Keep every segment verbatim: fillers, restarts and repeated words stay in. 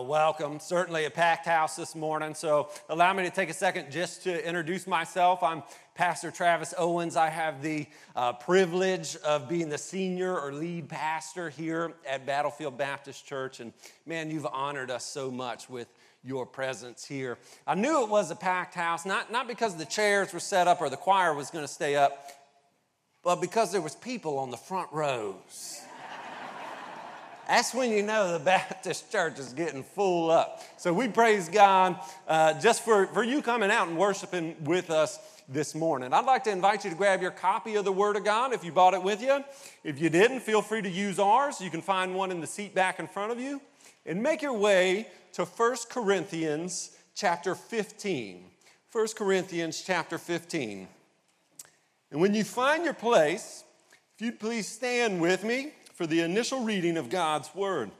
welcome. Certainly a packed house this morning, so allow me to take a second just to introduce myself. I'm Pastor Travis Owens. I have the uh, privilege of being the senior or lead pastor here at Battlefield Baptist Church, and man, you've honored us so much with your presence here. I knew it was a packed house, not, not because the chairs were set up or the choir was going to stay up, but because there was people on the front rows. That's when you know the Baptist church is getting full up. So we praise God uh, just for, for you coming out and worshiping with us this morning. I'd like to invite you to grab your copy of the Word of God if you brought it with you. If you didn't, feel free to use ours. You can find one in the seat back in front of you. And make your way to First Corinthians chapter fifteen. First Corinthians chapter fifteen. And when you find your place, if you'd please stand with me for the initial reading of God's Word.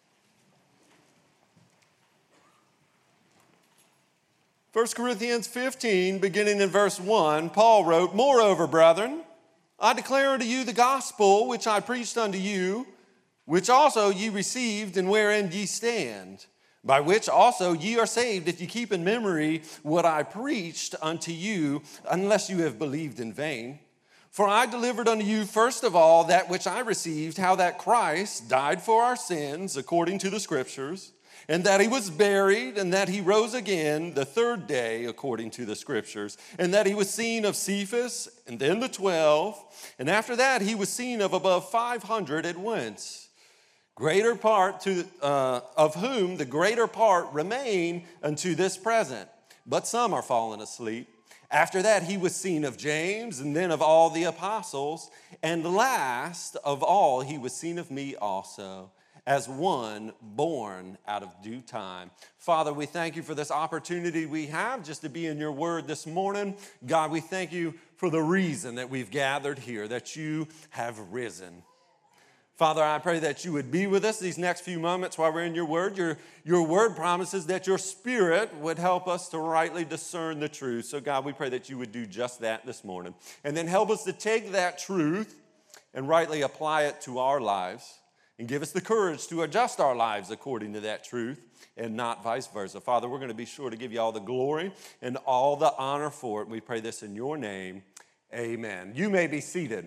First Corinthians fifteen, beginning in verse one, Paul wrote, "Moreover, brethren, I declare unto you the gospel which I preached unto you, which also ye received, and wherein ye stand, by which also ye are saved, if ye keep in memory what I preached unto you, unless you have believed in vain. For I delivered unto you first of all that which I received, how that Christ died for our sins according to the Scriptures, and that he was buried, and that he rose again the third day according to the Scriptures, and that he was seen of Cephas, and then the twelve, and after that he was seen of above five hundred at once, greater part to uh, of whom the greater part remain unto this present, but some are fallen asleep. After that, he was seen of James, and then of all the apostles. And last of all, he was seen of me also, as one born out of due time." Father, we thank you for this opportunity we have just to be in your word this morning. God, we thank you for the reason that we've gathered here, that you have risen. Father, I pray that you would be with us these next few moments while we're in your word. Your, your word promises that your Spirit would help us to rightly discern the truth. So God, we pray that you would do just that this morning. And then help us to take that truth and rightly apply it to our lives. And give us the courage to adjust our lives according to that truth and not vice versa. Father, we're going to be sure to give you all the glory and all the honor for it. We pray this in your name. Amen. You may be seated.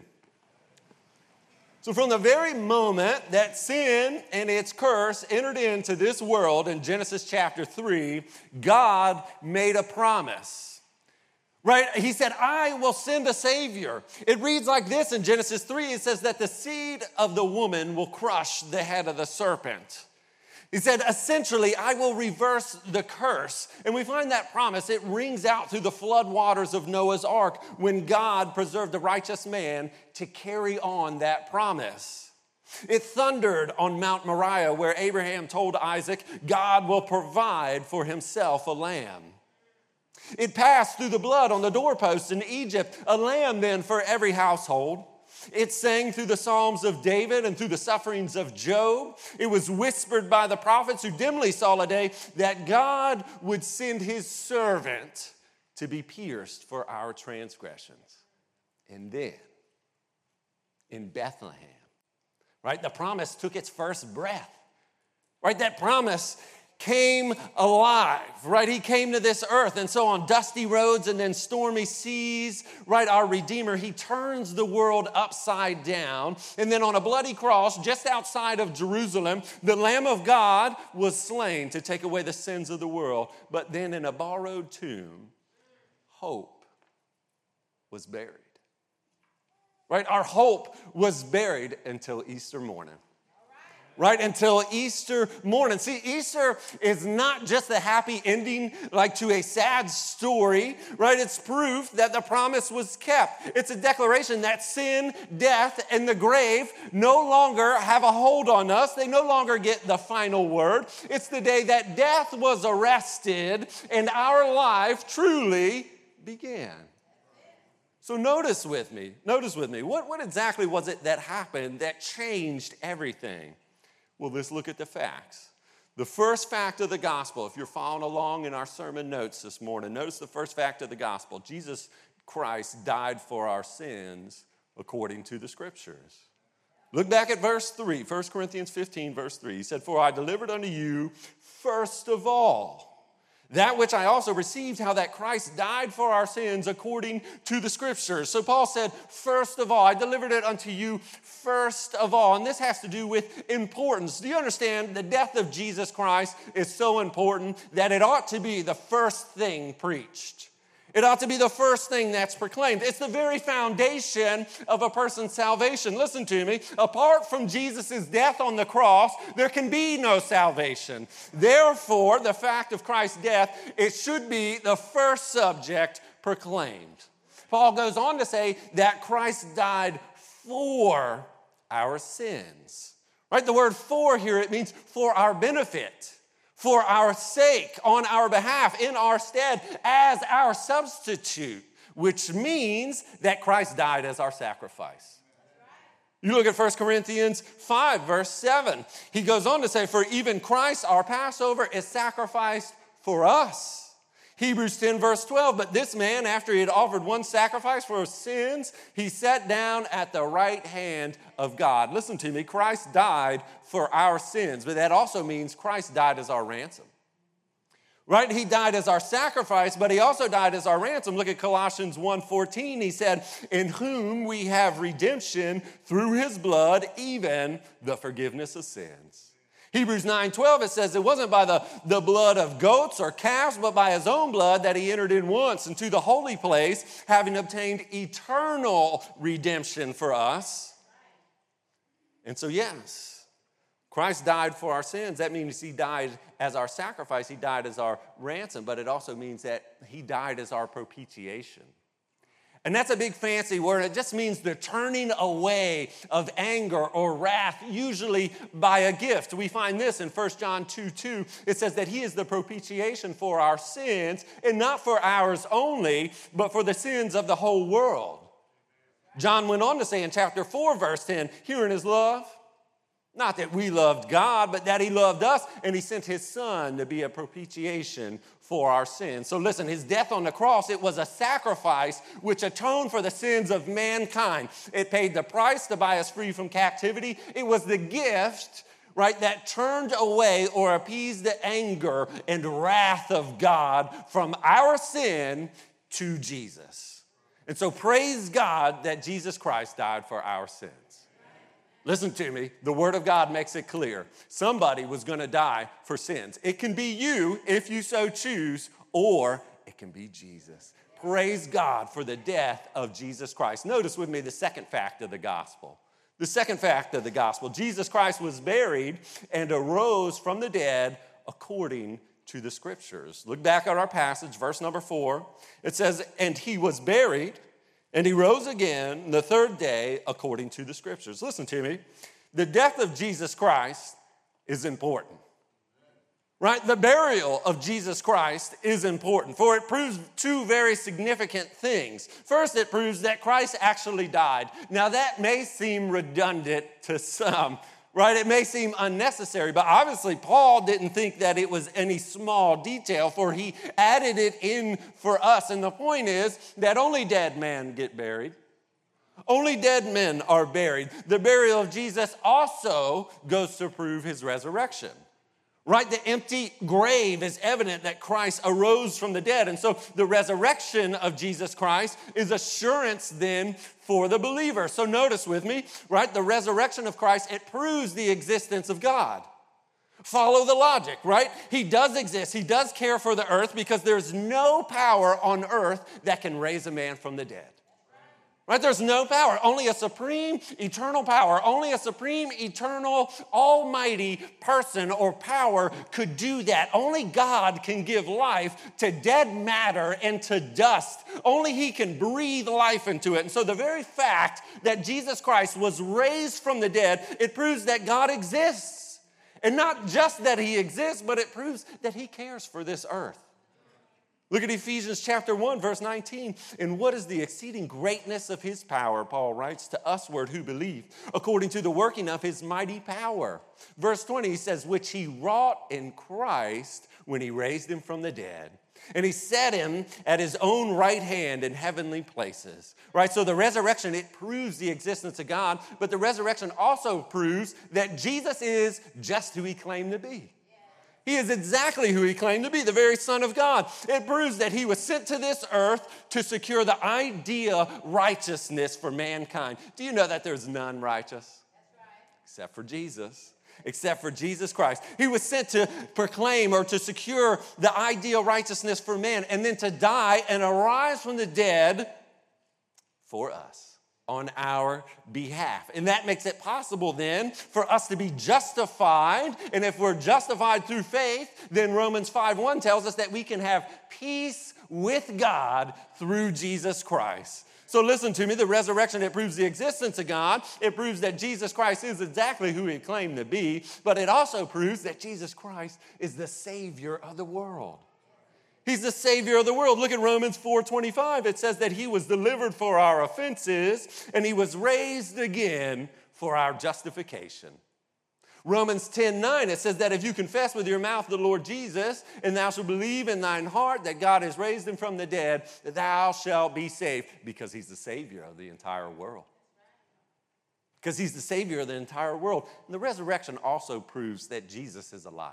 So from the very moment that sin and its curse entered into this world in Genesis chapter three, God made a promise, right? He said, "I will send a Savior." It reads like this in Genesis three. It says that the seed of the woman will crush the head of the serpent. He said, essentially, "I will reverse the curse." And we find that promise. It rings out through the flood waters of Noah's Ark when God preserved a righteous man to carry on that promise. It thundered on Mount Moriah where Abraham told Isaac, God will provide for himself a lamb. It passed through the blood on the doorposts in Egypt, a lamb then for every household. It sang through the Psalms of David and through the sufferings of Job. It was whispered by the prophets who dimly saw a day that God would send his servant to be pierced for our transgressions. And then, in Bethlehem, right, the promise took its first breath, right? That promise came alive, right? He came to this earth. And so on dusty roads and then stormy seas, right, our Redeemer, he turns the world upside down. And then on a bloody cross just outside of Jerusalem, the Lamb of God was slain to take away the sins of the world. But then in a borrowed tomb, hope was buried, right? Our hope was buried until Easter morning. Right, until Easter morning. See, Easter is not just a happy ending like to a sad story, right? It's proof that the promise was kept. It's a declaration that sin, death, and the grave no longer have a hold on us. They no longer get the final word. It's the day that death was arrested and our life truly began. So notice with me, notice with me, what, what exactly was it that happened that changed everything? Well, let's look at the facts. The first fact of the gospel, if you're following along in our sermon notes this morning, notice the first fact of the gospel. Jesus Christ died for our sins according to the Scriptures. Look back at verse three, First Corinthians fifteen, verse three. He said, for I delivered unto you first of all that which I also received, how that Christ died for our sins according to the Scriptures. So Paul said, first of all, I delivered it unto you first of all. And this has to do with importance. Do you understand the death of Jesus Christ is so important that it ought to be the first thing preached? It ought to be the first thing that's proclaimed. It's the very foundation of a person's salvation. Listen to me. Apart from Jesus' death on the cross, there can be no salvation. Therefore, the fact of Christ's death, it should be the first subject proclaimed. Paul goes on to say that Christ died for our sins. Right? The word for here, it means for our benefit, for our sake, on our behalf, in our stead, as our substitute, which means that Christ died as our sacrifice. You look at First Corinthians five, verse seven. He goes on to say, for even Christ, our Passover, is sacrificed for us. Hebrews ten, verse twelve, but this man, after he had offered one sacrifice for his sins, he sat down at the right hand of God. Listen to me, Christ died for our sins, but that also means Christ died as our ransom. Right? He died as our sacrifice, but he also died as our ransom. Look at Colossians one fourteen. He said, in whom we have redemption through his blood, even the forgiveness of sins. Hebrews nine twelve, it says it wasn't by the, the blood of goats or calves, but by his own blood that he entered in once into the holy place, having obtained eternal redemption for us. And so, yes, Christ died for our sins. That means he died as our sacrifice. He died as our ransom, but it also means that he died as our propitiation. And that's a big fancy word. It just means the turning away of anger or wrath, usually by a gift. We find this in First John two two. It says that he is the propitiation for our sins, and not for ours only, but for the sins of the whole world. John went on to say in chapter four, verse ten, herein is love. Not that we loved God, but that he loved us, and he sent his son to be a propitiation for our sins. So listen, his death on the cross, it was a sacrifice which atoned for the sins of mankind. It paid the price to buy us free from captivity. It was the gift, right, that turned away or appeased the anger and wrath of God from our sin to Jesus. And so praise God that Jesus Christ died for our sins. Listen to me, the Word of God makes it clear. Somebody was going to die for sins. It can be you if you so choose, or it can be Jesus. Praise God for the death of Jesus Christ. Notice with me the second fact of the gospel. The second fact of the gospel, Jesus Christ was buried and arose from the dead according to the Scriptures. Look back at our passage, verse number four. It says, and he was buried, and he rose again the third day according to the Scriptures. Listen to me. The death of Jesus Christ is important. Right? The burial of Jesus Christ is important, for it proves two very significant things. First, it proves that Christ actually died. Now, that may seem redundant to some, right? It may seem unnecessary, but obviously Paul didn't think that it was any small detail, for he added it in for us. And the point is that only dead men get buried. Only dead men are buried. The burial of Jesus also goes to prove his resurrection. Right? The empty grave is evident that Christ arose from the dead. And so the resurrection of Jesus Christ is assurance then for the believer. So notice with me, right? The resurrection of Christ, it proves the existence of God. Follow the logic, right? He does exist. He does care for the earth because there's no power on earth that can raise a man from the dead. Right? There's no power, only a supreme, eternal power, only a supreme, eternal, almighty person or power could do that. Only God can give life to dead matter and to dust. Only he can breathe life into it. And so the very fact that Jesus Christ was raised from the dead, it proves that God exists. And not just that he exists, but it proves that he cares for this earth. Look at Ephesians chapter one, verse nineteen. And what is the exceeding greatness of his power, Paul writes, to usward who believe, according to the working of his mighty power. Verse twenty, he says, which he wrought in Christ when he raised him from the dead And he set him at his own right hand in heavenly places, right? So the resurrection, it proves the existence of God, but the resurrection also proves that Jesus is just who he claimed to be. He is exactly who he claimed to be, the very Son of God. It proves that he was sent to this earth to secure the idea righteousness for mankind. Do you know that there's none righteous? That's right. Except for Jesus. Except for Jesus Christ. He was sent to proclaim or to secure the ideal righteousness for man and then to die and arise from the dead for us on our behalf. And that makes it possible then for us to be justified. And if we're justified through faith, then Romans five one tells us that we can have peace with God through Jesus Christ. So listen to me, the resurrection, it proves the existence of God. It proves that Jesus Christ is exactly who he claimed to be, but it also proves that Jesus Christ is the Savior of the world. He's the Savior of the world. Look at Romans four twenty-five. It says that he was delivered for our offenses and he was raised again for our justification. Romans ten nine, it says that if you confess with your mouth the Lord Jesus, and thou shalt believe in thine heart that God has raised him from the dead, thou shalt be saved, because he's the Savior of the entire world. Because he's the Savior of the entire world. And the resurrection also proves that Jesus is alive.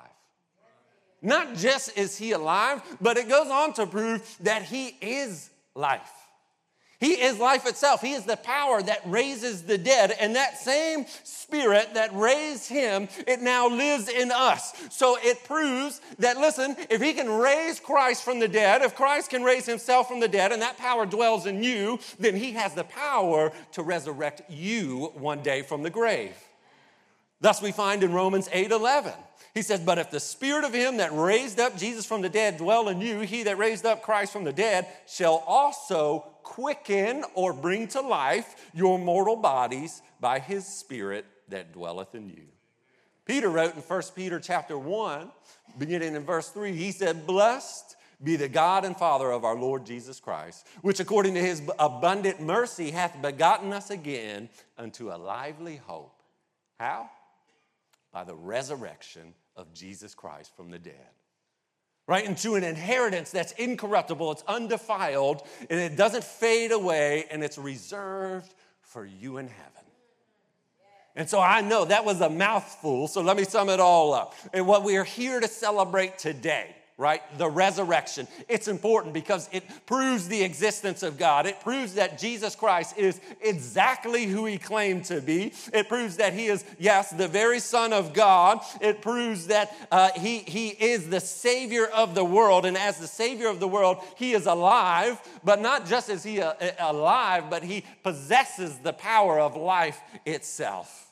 Not just is he alive, but it goes on to prove that he is life. He is life itself. He is the power that raises the dead. And that same spirit that raised him, it now lives in us. So it proves that, listen, if he can raise Christ from the dead, if Christ can raise himself from the dead, and that power dwells in you, then he has the power to resurrect you one day from the grave. Thus we find in Romans eight eleven. He says, but if the spirit of him that raised up Jesus from the dead dwell in you, he that raised up Christ from the dead shall also quicken or bring to life your mortal bodies by his spirit that dwelleth in you. Peter wrote in First Peter chapter one, beginning in verse three, he said, blessed be the God and Father of our Lord Jesus Christ, which according to his abundant mercy hath begotten us again unto a lively hope. How? By the resurrection of Jesus Christ from the dead. Right? Into an inheritance that's incorruptible, it's undefiled, and it doesn't fade away, and it's reserved for you in heaven. And so I know that was a mouthful, so let me sum it all up. And what we are here to celebrate today, right? The resurrection. It's important because it proves the existence of God. It proves that Jesus Christ is exactly who he claimed to be. It proves that he is, yes, the very Son of God. It proves that uh, he, he is the Savior of the world. And as the Savior of the world, he is alive. But not just is he a, a, alive, but he possesses the power of life itself.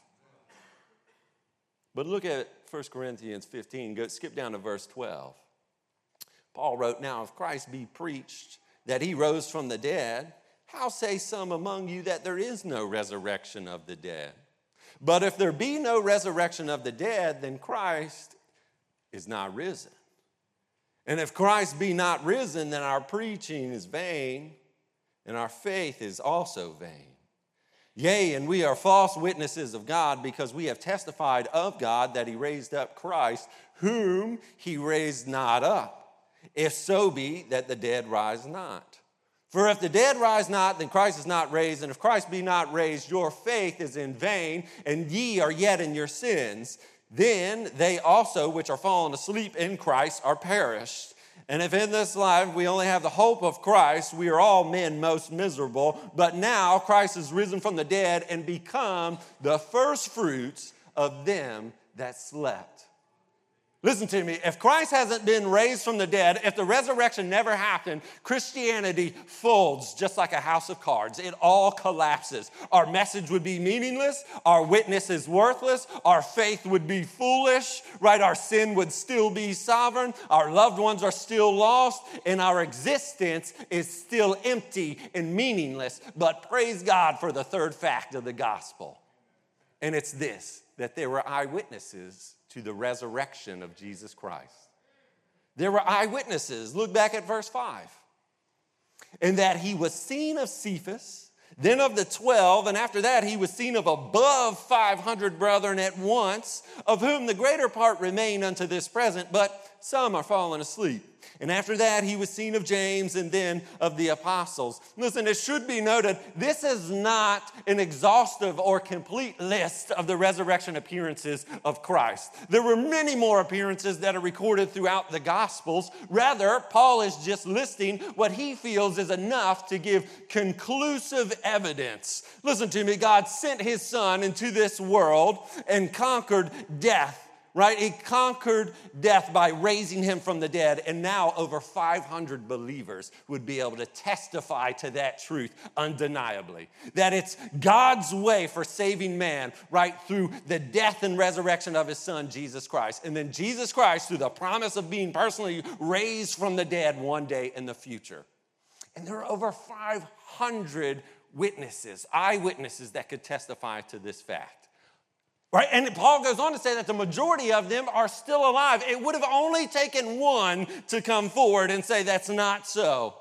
But look at First Corinthians fifteen. Go skip down to verse twelve. Paul wrote, now if Christ be preached that he rose from the dead, how say some among you that there is no resurrection of the dead? But if there be no resurrection of the dead, then Christ is not risen. And if Christ be not risen, then our preaching is vain, and our faith is also vain. Yea, and we are false witnesses of God, because we have testified of God that he raised up Christ, whom he raised not up. If so be that the dead rise not. For if the dead rise not, then Christ is not raised. And if Christ be not raised, your faith is in vain, and ye are yet in your sins. Then they also which are fallen asleep in Christ are perished. And if in this life we only have the hope of Christ, we are all men most miserable. But now Christ is risen from the dead and become the first fruits of them that slept. Listen to me, if Christ hasn't been raised from the dead, if the resurrection never happened, Christianity folds just like a house of cards. It all collapses. Our message would be meaningless. Our witness is worthless. Our faith would be foolish, right? Our sin would still be sovereign. Our loved ones are still lost, and our existence is still empty and meaningless. But praise God for the third fact of the gospel. And it's this, that there were eyewitnesses to the resurrection of Jesus Christ. There were eyewitnesses. Look back at verse five. And that he was seen of Cephas, then of the twelve, and after that he was seen of above five hundred brethren at once, of whom the greater part remain unto this present, but some are fallen asleep. And after that, he was seen of James and then of the apostles. Listen, it should be noted, this is not an exhaustive or complete list of the resurrection appearances of Christ. There were many more appearances that are recorded throughout the Gospels. Rather, Paul is just listing what he feels is enough to give conclusive evidence. Listen to me, God sent his son into this world and conquered death. Right? He conquered death by raising him from the dead, and now over five hundred believers would be able to testify to that truth undeniably. That it's God's way for saving man, right, through the death and resurrection of his son, Jesus Christ. And then Jesus Christ, through the promise of being personally raised from the dead one day in the future. And there are over five hundred witnesses, eyewitnesses that could testify to this fact. Right? And Paul goes on to say that the majority of them are still alive. It would have only taken one to come forward and say that's not so.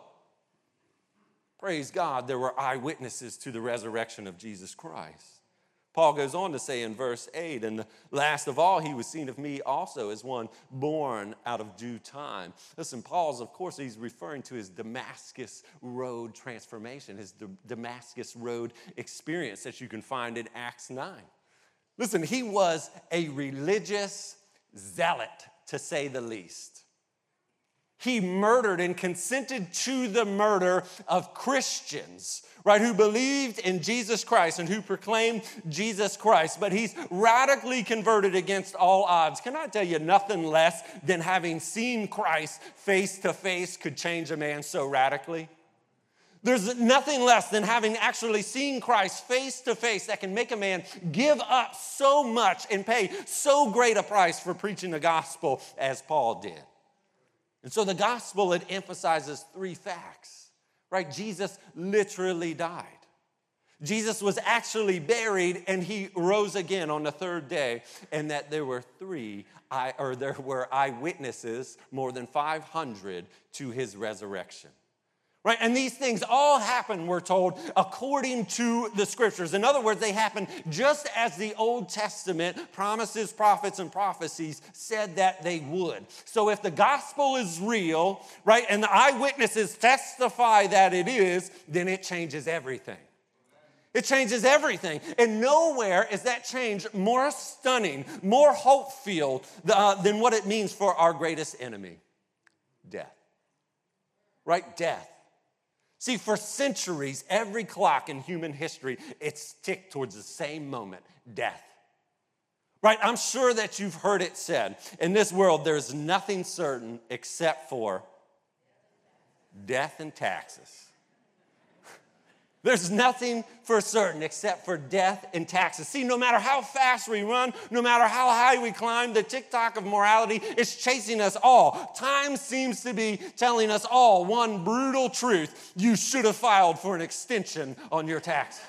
Praise God, there were eyewitnesses to the resurrection of Jesus Christ. Paul goes on to say in verse eight, and the last of all, he was seen of me also as one born out of due time. Listen, Paul's, of course, he's referring to his Damascus Road transformation, his Damascus Road experience that you can find in Acts nine. Listen, he was a religious zealot, to say the least. He murdered and consented to the murder of Christians, right, who believed in Jesus Christ and who proclaimed Jesus Christ. But he's radically converted against all odds. Can I tell you, nothing less than having seen Christ face to face could change a man so radically? There's nothing less than having actually seen Christ face to face that can make a man give up so much and pay so great a price for preaching the gospel as Paul did. And so the gospel, it emphasizes three facts, right? Jesus literally died. Jesus was actually buried and he rose again on the third day, and that there were three, or there were eyewitnesses, more than five hundred, to his resurrection. Right? And these things all happen, we're told, according to the scriptures. In other words, they happen just as the Old Testament promises, prophets, and prophecies said that they would. So if the gospel is real, right, and the eyewitnesses testify that it is, then it changes everything. It changes everything. And nowhere is that change more stunning, more hope-filled uh, than what it means for our greatest enemy, death. Right? Death. See, for centuries, every clock in human history, it's ticked towards the same moment, death. Right? I'm sure that you've heard it said, in this world, there's nothing certain except for death and taxes. There's nothing for certain except for death and taxes. See, no matter how fast we run, no matter how high we climb, the tick-tock of morality is chasing us all. Time seems to be telling us all one brutal truth: you should have filed for an extension on your tax.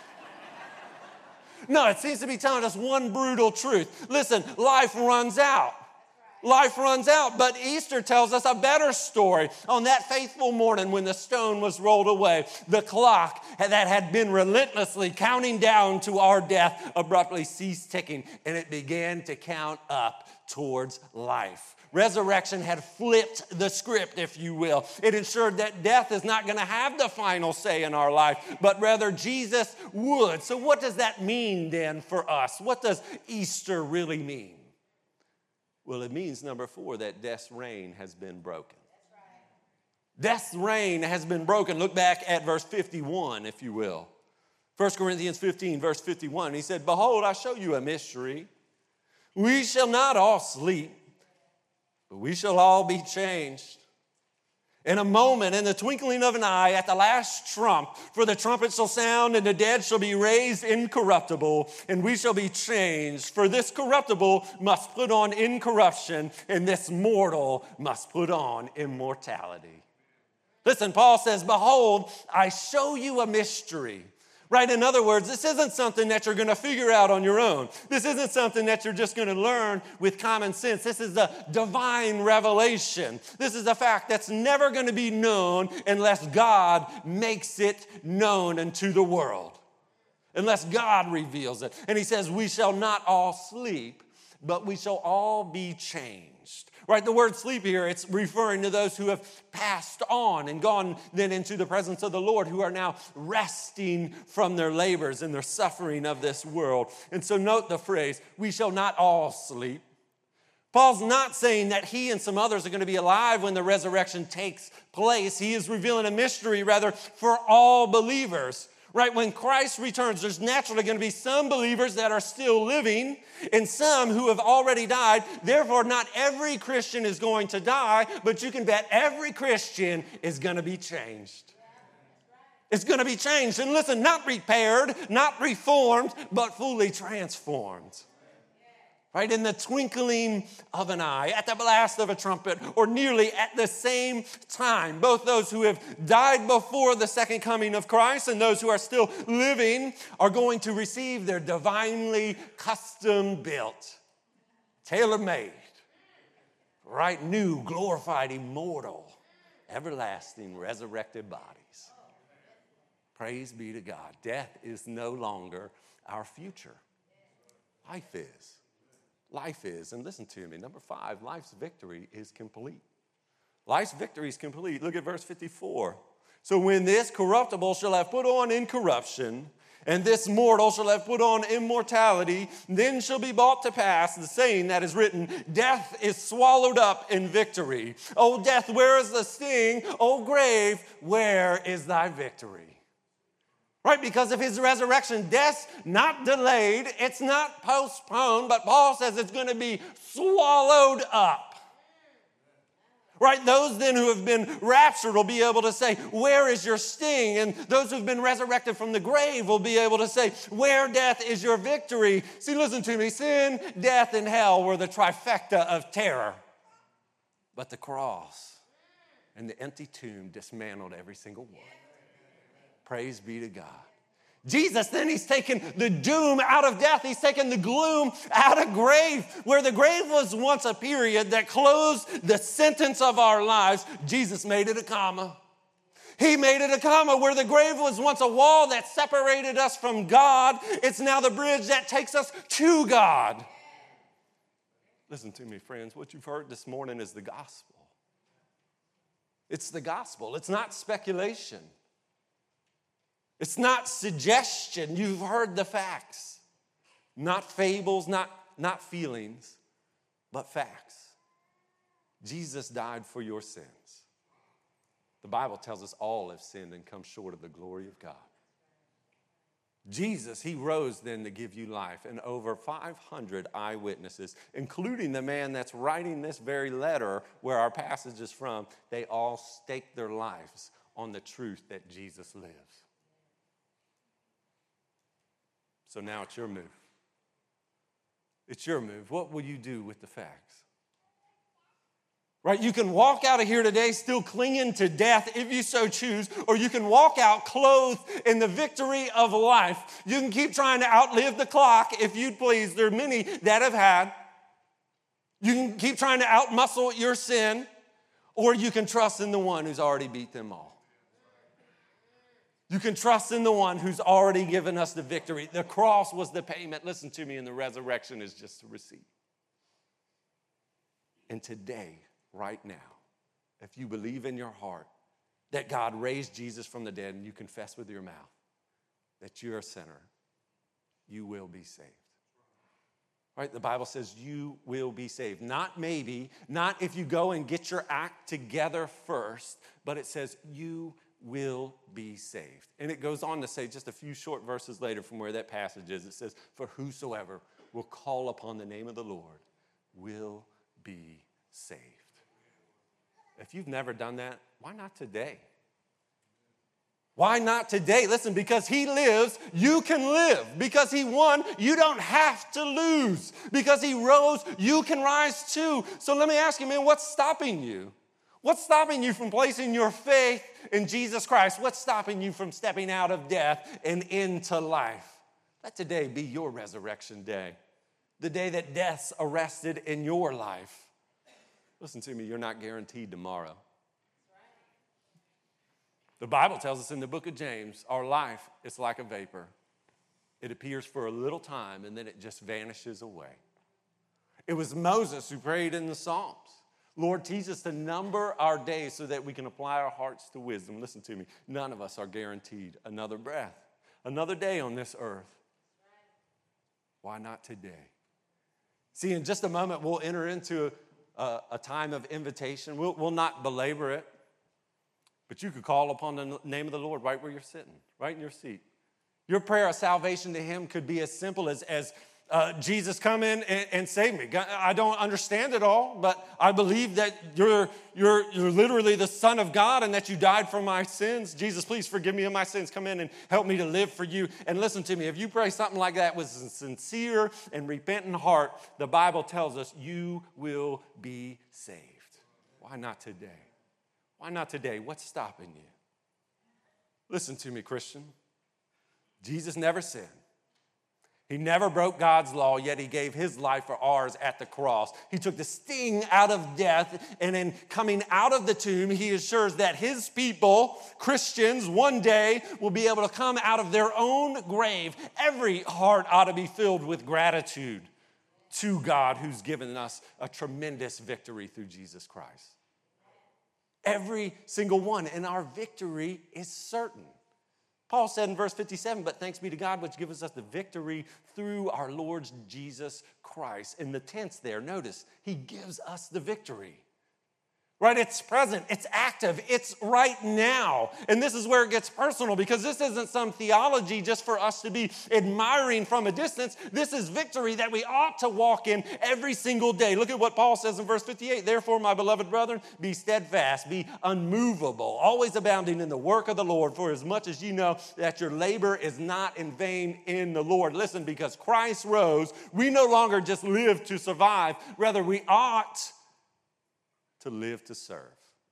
No, it seems to be telling us one brutal truth. Listen, life runs out. Life runs out, but Easter tells us a better story. On that faithful morning when the stone was rolled away, the clock that had been relentlessly counting down to our death abruptly ceased ticking, and it began to count up towards life. Resurrection had flipped the script, if you will. It ensured that death is not going to have the final say in our life, but rather Jesus would. So what does that mean then for us? What does Easter really mean? Well, it means, number four, that death's reign has been broken. Death's reign has been broken. Look back at verse fifty-one, if you will. First Corinthians fifteen, verse fifty-one. He said, "Behold, I show you a mystery. We shall not all sleep, but we shall all be changed. In a moment, in the twinkling of an eye, at the last trump, for the trumpet shall sound, and the dead shall be raised incorruptible, and we shall be changed. For this corruptible must put on incorruption, and this mortal must put on immortality." Listen, Paul says, "Behold, I show you a mystery." Right? In other words, this isn't something that you're going to figure out on your own. This isn't something that you're just going to learn with common sense. This is the divine revelation. This is a fact that's never going to be known unless God makes it known unto the world. Unless God reveals it. And he says, we shall not all sleep, but we shall all be changed. Right, the word sleep here, it's referring to those who have passed on and gone then into the presence of the Lord, who are now resting from their labors and their suffering of this world. And so note the phrase, we shall not all sleep. Paul's not saying that he and some others are going to be alive when the resurrection takes place. He is revealing a mystery, rather, for all believers. Right, when Christ returns, there's naturally going to be some believers that are still living and some who have already died. Therefore, not every Christian is going to die, but you can bet every Christian is going to be changed. It's going to be changed. And listen, not repaired, not reformed, but fully transformed. Right, in the twinkling of an eye, at the blast of a trumpet, or nearly at the same time. Both those who have died before the second coming of Christ and those who are still living are going to receive their divinely custom-built, tailor-made, right, new, glorified, immortal, everlasting, resurrected bodies. Praise be to God. Death is no longer our future. Life is. Life is, and listen to me, number five, life's victory is complete. Life's victory is complete. Look at verse fifty-four. So when this corruptible shall have put on incorruption, and this mortal shall have put on immortality, then shall be brought to pass the saying that is written, death is swallowed up in victory. O death, where is the sting? O grave, where is thy victory? Right, because of his resurrection, death's not delayed, it's not postponed, but Paul says it's going to be swallowed up. Right, those then who have been raptured will be able to say, where is your sting? And those who have been resurrected from the grave will be able to say, where, death, is your victory? See, listen to me, sin, death, and hell were the trifecta of terror. But the cross and the empty tomb dismantled every single one. Praise be to God. Jesus, then he's taken the doom out of death. He's taken the gloom out of grave. Where the grave was once a period that closed the sentence of our lives, Jesus made it a comma. He made it a comma. Where the grave was once a wall that separated us from God, it's now the bridge that takes us to God. Listen to me, friends. What you've heard this morning is the gospel. It's the gospel. It's not speculation. It's not suggestion. You've heard the facts. Not fables, not, not feelings, but facts. Jesus died for your sins. The Bible tells us all have sinned and come short of the glory of God. Jesus, he rose then to give you life. And over five hundred eyewitnesses, including the man that's writing this very letter where our passage is from, they all staked their lives on the truth that Jesus lives. So now it's your move. It's your move. What will you do with the facts? Right? You can walk out of here today still clinging to death if you so choose, or you can walk out clothed in the victory of life. You can keep trying to outlive the clock if you'd please. There are many that have had. You can keep trying to outmuscle your sin, or you can trust in the one who's already beat them all. You can trust in the one who's already given us the victory. The cross was the payment. Listen to me, and the resurrection is just a receipt. And today, right now, if you believe in your heart that God raised Jesus from the dead and you confess with your mouth that you're a sinner, you will be saved. Right? The Bible says you will be saved. Not maybe, not if you go and get your act together first, but it says you will be saved. And it goes on to say just a few short verses later from where that passage is, it says, for whosoever will call upon the name of the Lord will be saved. If you've never done that, why not today? Why not today? Listen, because he lives, you can live. Because he won, you don't have to lose. Because he rose, you can rise too. So let me ask you, man, what's stopping you? What's stopping you from placing your faith in Jesus Christ? What's stopping you from stepping out of death and into life? Let today be your resurrection day. The day that death's arrested in your life. Listen to me, you're not guaranteed tomorrow. The Bible tells us in the book of James, our life is like a vapor. It appears for a little time and then it just vanishes away. It was Moses who prayed in the Psalms. Lord, teach us to number our days so that we can apply our hearts to wisdom. Listen to me. None of us are guaranteed another breath, another day on this earth. Why not today? See, in just a moment, we'll enter into a, a time of invitation. We'll, we'll not belabor it, but you could call upon the name of the Lord right where you're sitting, right in your seat. Your prayer of salvation to him could be as simple as, as uh, Jesus, come in and, and save me. I don't understand it all, but I believe that you're, you're, you're literally the Son of God and that you died for my sins. Jesus, please forgive me of my sins. Come in and help me to live for you. And listen to me, if you pray something like that with a sincere and repentant heart, the Bible tells us you will be saved. Why not today? Why not today? What's stopping you? Listen to me, Christian. Jesus never sinned. He never broke God's law, yet he gave his life for ours at the cross. He took the sting out of death, and in coming out of the tomb, he assures that his people, Christians, one day will be able to come out of their own grave. Every heart ought to be filled with gratitude to God who's given us a tremendous victory through Jesus Christ. Every single one, and our victory is certain. Paul said in verse fifty-seven, but thanks be to God, which gives us the victory through our Lord Jesus Christ. In the tense there, notice, he gives us the victory. Right? It's present, it's active, it's right now. And this is where it gets personal, because this isn't some theology just for us to be admiring from a distance. This is victory that we ought to walk in every single day. Look at what Paul says in verse fifty-eight. Therefore, my beloved brethren, be steadfast, be unmovable, always abounding in the work of the Lord, for as much as you know that your labor is not in vain in the Lord. Listen, because Christ rose, we no longer just live to survive. Rather, we ought to live to serve.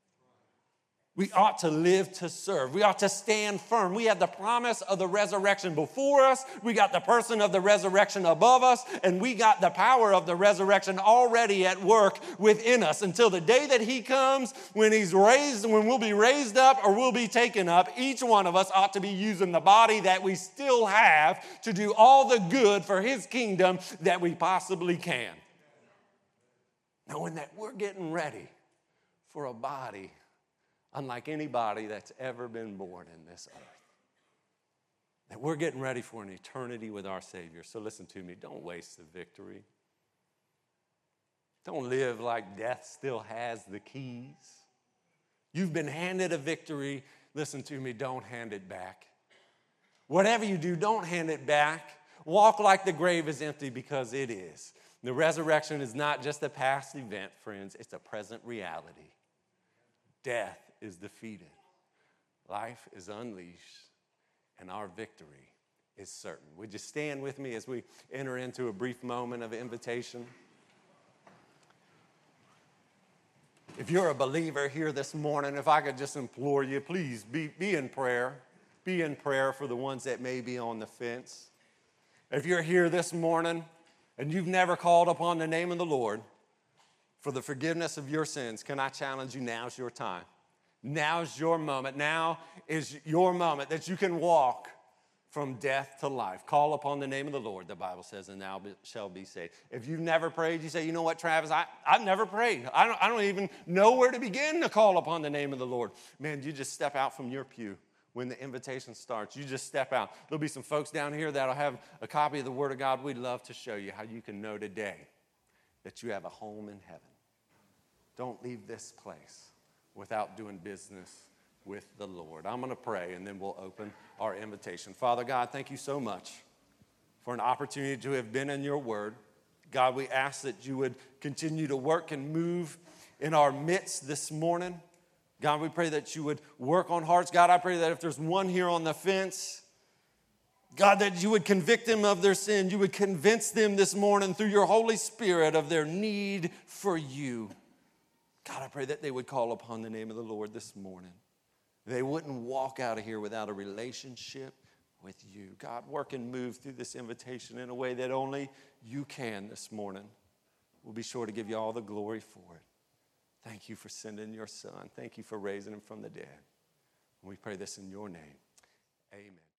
We ought to live to serve. We ought to stand firm. We have the promise of the resurrection before us. We got the person of the resurrection above us. And we got the power of the resurrection already at work within us until the day that he comes, when he's raised, when we'll be raised up or we'll be taken up. Each one of us ought to be using the body that we still have to do all the good for his kingdom that we possibly can. Knowing that we're getting ready for a body unlike anybody that's ever been born in this earth. That we're getting ready for an eternity with our Savior. So listen to me, don't waste the victory. Don't live like death still has the keys. You've been handed a victory. Listen to me, don't hand it back. Whatever you do, don't hand it back. Walk like the grave is empty, because it is. The resurrection is not just a past event, friends. It's a present reality. Death is defeated. Life is unleashed. And our victory is certain. Would you stand with me as we enter into a brief moment of invitation? If you're a believer here this morning, if I could just implore you, please be, be in prayer. Be in prayer for the ones that may be on the fence. If you're here this morning and you've never called upon the name of the Lord for the forgiveness of your sins, can I challenge you? Now's your time. Now's your moment. Now is your moment that you can walk from death to life. Call upon the name of the Lord, the Bible says, and thou shall be saved. If you've never prayed, you say, you know what, Travis, I, I've never prayed. I don't, I don't even know where to begin to call upon the name of the Lord. Man, you just step out from your pew. When the invitation starts, you just step out. There'll be some folks down here that'll have a copy of the Word of God. We'd love to show you how you can know today that you have a home in heaven. Don't leave this place without doing business with the Lord. I'm going to pray, and then we'll open our invitation. Father God, thank you so much for an opportunity to have been in your Word. God, we ask that you would continue to work and move in our midst this morning. God, we pray that you would work on hearts. God, I pray that if there's one here on the fence, God, that you would convict them of their sin. You would convince them this morning through your Holy Spirit of their need for you. God, I pray that they would call upon the name of the Lord this morning. They wouldn't walk out of here without a relationship with you. God, work and move through this invitation in a way that only you can this morning. We'll be sure to give you all the glory for it. Thank you for sending your Son. Thank you for raising him from the dead. And we pray this in your name. Amen.